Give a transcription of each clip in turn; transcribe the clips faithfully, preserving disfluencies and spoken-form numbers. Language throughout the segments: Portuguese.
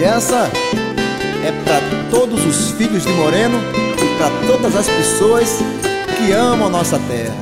essa é para todos os filhos de Moreno e para todas as pessoas que amam nossa terra.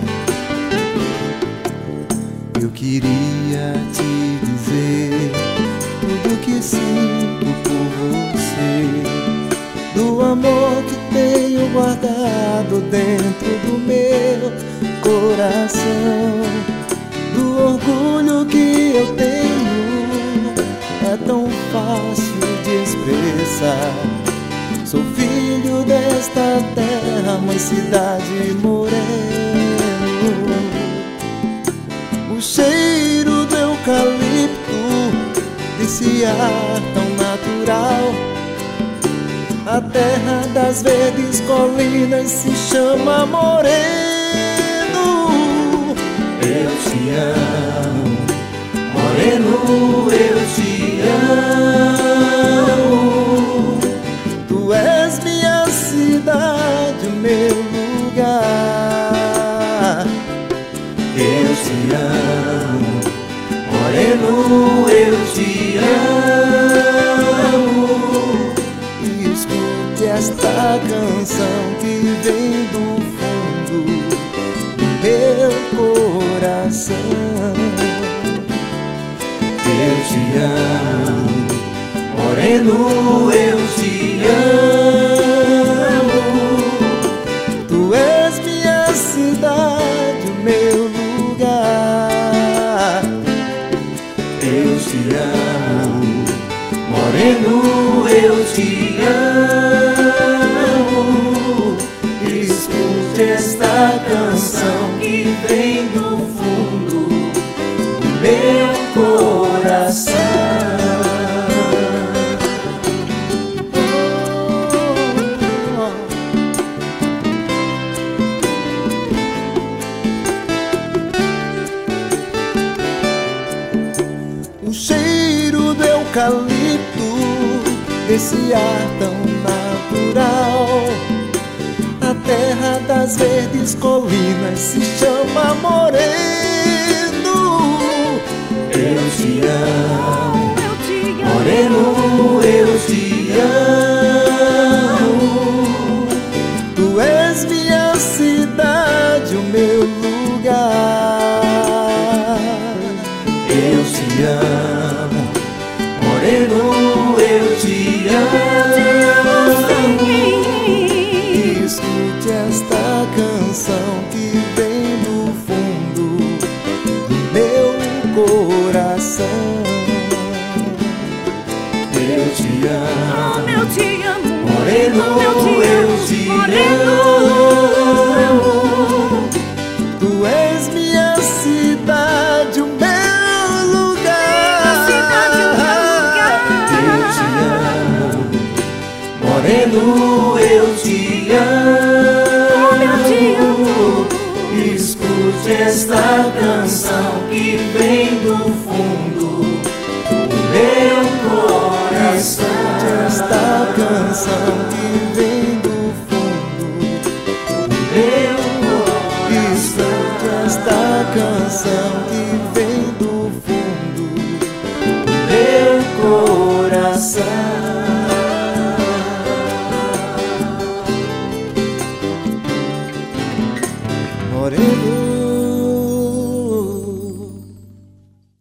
Eu queria te dizer tudo que sinto por você, do amor que tenho guardado dentro do meu coração, do orgulho que eu tenho, é tão fácil de expressar. Sou filho desta terra, mãe, cidade, Moreno. O cheiro do eucalipto, desse ar tão natural, a terra das verdes colinas se chama Moreno. Eu te amo, Moreno, eu te amo. Tu és minha cidade, meu lugar. Eu te amo, Moreno, eu te amo. E escute esta canção que vem do fundo do meu coração. Eu te amo, Moreno, eu te amo. Tu és minha cidade, o meu lugar. Eu te amo, Moreno, eu te amo. Escute esta canção que vem do fundo do meu coração. O cheiro do eucalipto, desse ar tão natural, a terra das verdes colinas se chama Moreno. Eu te amo, Moreno, eu te amo. Tu és minha cidade, o meu lugar. Eu te amo, Moreno, eu te amo. E escute esta canção que vem do fundo do meu coração. Eu te amo, eu te amo, Moreno, eu te amo. Tu és minha cidade, o meu lugar. Eu te amo, Moreno, eu te amo. Escute esta canção que vem do fundo